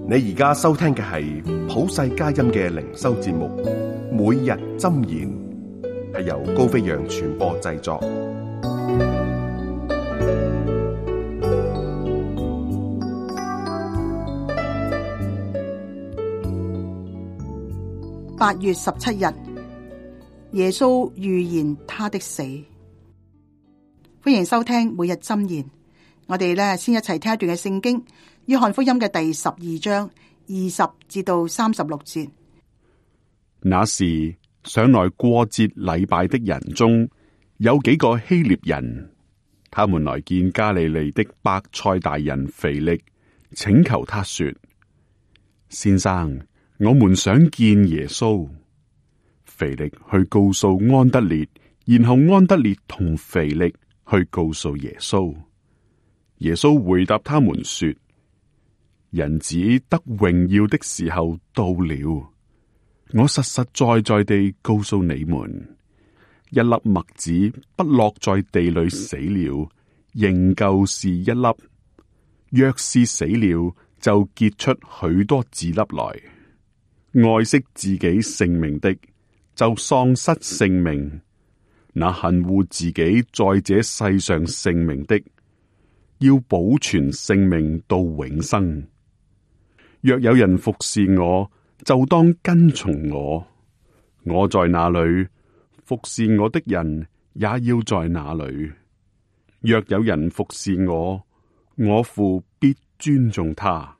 你而家收聽嘅係普世佳音嘅靈修節目，每日箴言，係由高飛揚傳播製作。 8月17日，耶穌預言他的死。歡迎收聽每日箴言。我哋先一齊聽一段嘅聖經，約翰福音嘅第12章20至到36節。 那時上來過節禮拜的人中有幾個希臘人，他們來見加利利的伯賽大人腓力，請求他說：先生，我們想見耶穌。腓力去告訴安德烈，然後安德烈同腓力去告訴耶穌。耶穌回答他們說：人子得榮耀的時候到了。我實實在在地告訴你們，一粒麥子不落在地裏死了，仍舊是一粒；若是死了，就結出許多子粒來。愛惜自己性命的，就喪失性命；那恨惡自己在這世上性命的，要保存性命到永生。若有人服侍我，就當跟從我。我在哪裏，服侍我的人也要在哪裏。若有人服侍我，我父必尊重他。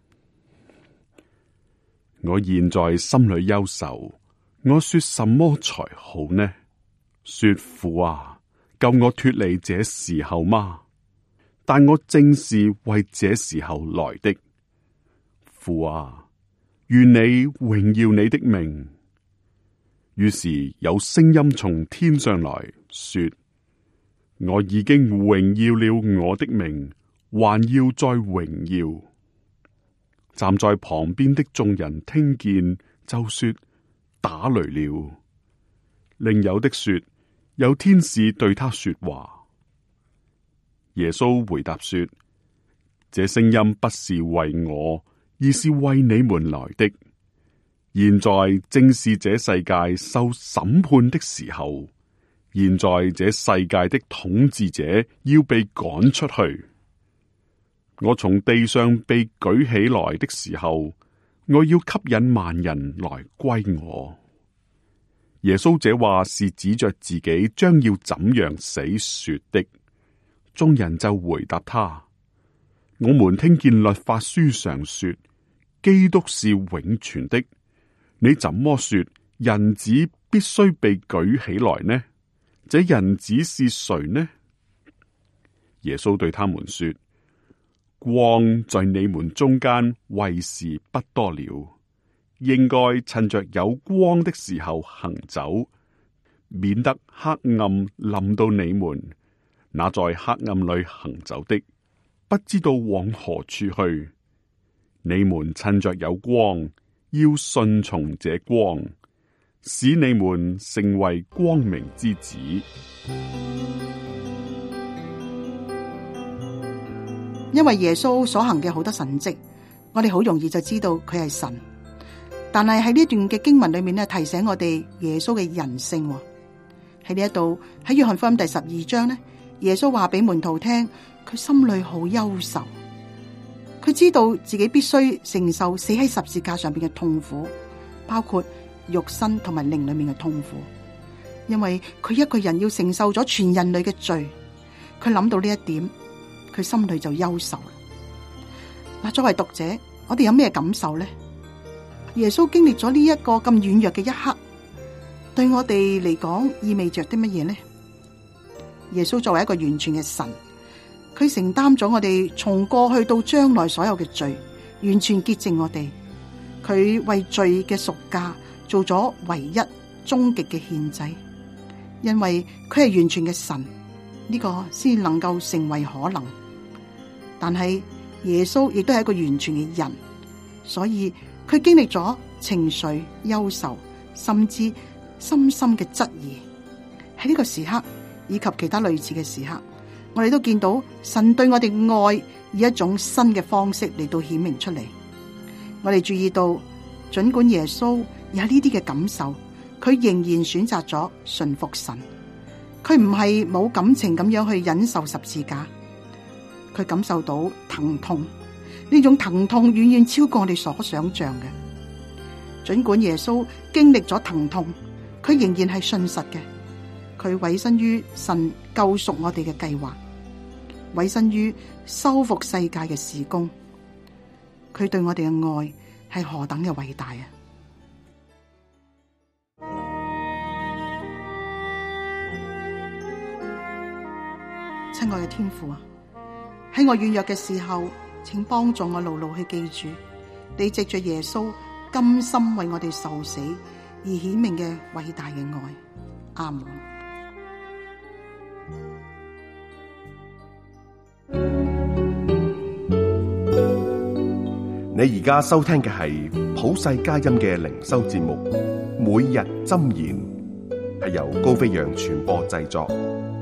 我現在心裏憂愁，我說什麼才好呢？說父啊，救我脫離這時候嗎？但我正是為這時候來的。父啊，願你榮耀你的名。於是有聲音從天上來說：我已經榮耀了我的名，還要再榮耀。站在旁邊的眾人聽見，就說：打雷了。另有的說：有天使對他說話。耶穌回答說：這聲音不是為我，而是為你們來的。現在正是這世界受審判的時候，現在這世界的統治者要被趕出去。我從地上被舉起來的時候，我要吸引萬人來歸我。耶穌這話是指着自己將要怎樣死說的。眾人就回答他：我們聽見律法書上說，基督是永存的，你怎麼說人子必須被舉起來呢？這人子是誰呢？耶穌對他們說：光在你們中間為時不多了，應該趁着有光的時候行走，免得黑暗臨到你們。那在黑暗裏行走的，不知道往何處去。你們趁着有光，要順從這光，使你們成為光明之子。 因為耶穌所行嘅好多神蹟，我哋好容易就知道佢係神。但係喺呢段嘅經文裏面提醒我哋耶穌嘅人性。喺呢一度，喺約翰福音第12章耶穌話俾門徒聽，佢心裏好憂愁，佢知道自己必須承受死喺十字架上邊嘅痛苦，包括肉身同埋靈裏面嘅痛苦，因為佢一個人要承受咗全人類嘅罪。佢諗到呢一點，佢心裏就憂愁。嗱，作為讀者，我哋有咩感受呢？耶穌經歷咗呢一個咁軟弱嘅一刻，對我哋嚟講意味着啲乜嘢呢？耶穌作為一個完全嘅神，佢承擔咗我哋從過去到將來所有嘅罪，完全潔淨我哋。佢為罪嘅贖價做咗唯一終極嘅獻祭，因為佢係完全嘅神，呢個先能夠成為可能。但係耶穌亦都係一個完全嘅人，所以佢經歷咗情緒、憂愁，甚至深深嘅質疑。喺呢個時刻，以及其他類似嘅時刻，我哋都見到神對我哋愛以一種新嘅方式嚟到顯明出嚟。 我哋注意到，儘管耶穌有呢啲嘅感受，佢仍然選擇咗順服神。佢唔係冇感情咁樣去忍受十字架，佢感受到疼痛，呢種疼痛遠遠超過我哋所想象嘅。儘管耶穌經歷咗疼痛，佢仍然係信實嘅。佢委身於神救贖我哋嘅計劃，委身於修復世界嘅事工。佢對我哋嘅愛係何等嘅偉大啊！親愛嘅天父啊，喺我軟弱嘅時候，請幫助我牢牢去記住你藉着耶穌甘心為我哋受死而顯明嘅偉大嘅愛。阿門。 你而家收聽嘅係普世佳音嘅靈修節目《每日箴言》，係由高飛揚傳播製作，